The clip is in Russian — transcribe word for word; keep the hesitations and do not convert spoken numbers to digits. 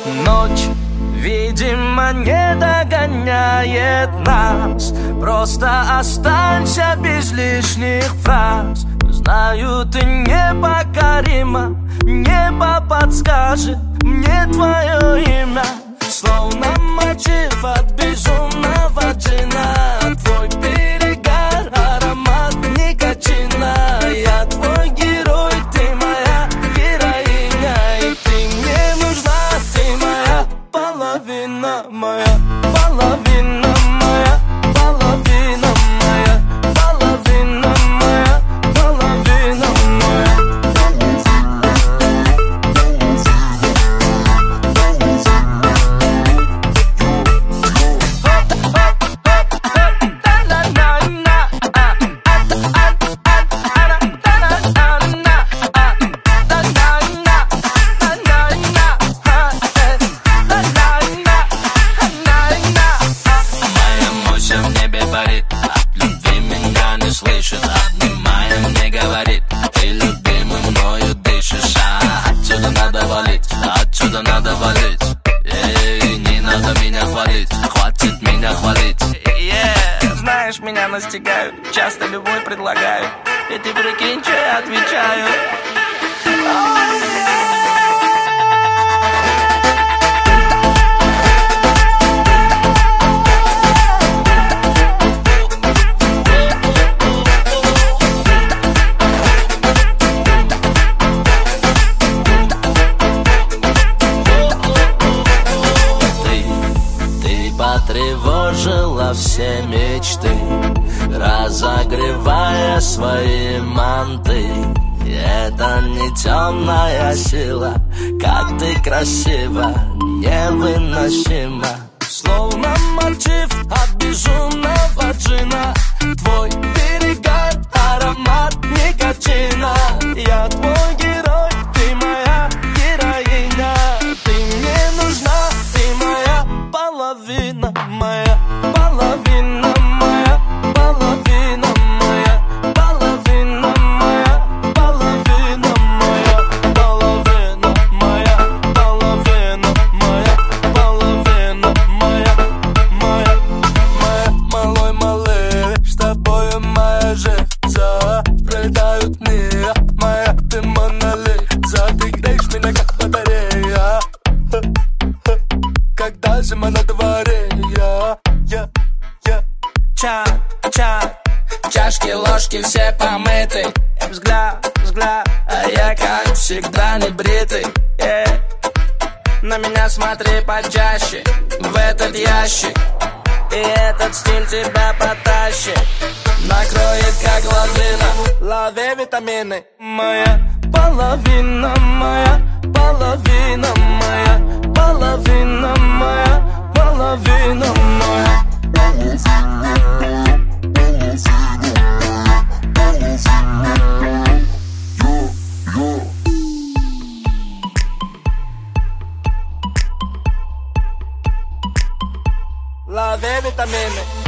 Ночь, видимо, не догоняет нас. Просто останься без лишних фраз. Знаю, ты непокорима. Небо подскажет мне твое имя. Словно мотив от безумного джина. Твой перегар, аромат никотина. Я твой герой, ты моя героиня. И ты мне нужна, ты моя половина, моя половина, моя половина, моя половина, моя половина, моя. Обнимая, мне говорит: ты любимый мною дышишь. А отсюда надо валить, отсюда надо валить. Эй, не надо меня хвалить, хватит меня хвалить. Yeah. Знаешь, меня настигают, часто любой предлагают. И ты прикинь, что я отвечаю. Oh, yeah. Потревожила все мечты, разогревая свои манты. Это не темная сила, как ты красива, невыносима. Словно мотив от безумного джина. Твой перегар, аромат никотина. Я твой герой, ты моя героиня. Ты мне нужна, ты моя половина, моя половина, моя половина, моя половина, моя половина, моя половина, моя половина, моя половина, моя, моя, моя. Малой, малый, с тобою моя жизнь. Пролетают дни, моя ты монолит. Ты греешь меня как батарея, когда зима на дворе. Я, я, я. Ча, ча, чашки, ложки все помыты. Взгляд, взгляд, а я как всегда не бритый. Yeah. На меня смотри почаще, в этот ящик. И этот стиль тебя потащит, накроет как лавина. Лови витамины. Моя половина, моя половина, моя половина, моя половина, моя. Лови витамины.